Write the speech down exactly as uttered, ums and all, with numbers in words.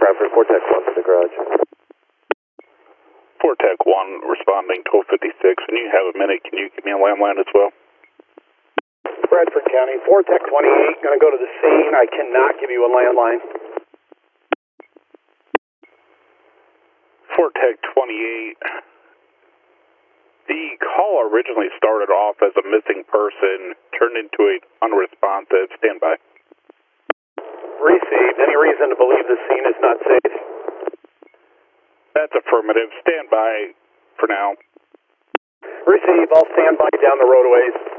Crawford, four Tech one to the garage. four Tech one responding twelve fifty-six. When you have a minute, can you give me a landline as well? Bradford County, four Tech twenty-eight, going to go to the scene. I cannot give you a landline. four Tech twenty-eight. The call originally started off as a missing person, turned into an unresponsive. Stand by. Received. Any reason to believe the scene is not safe? That's affirmative. Stand by for now. Receive. I'll stand by down the roadways.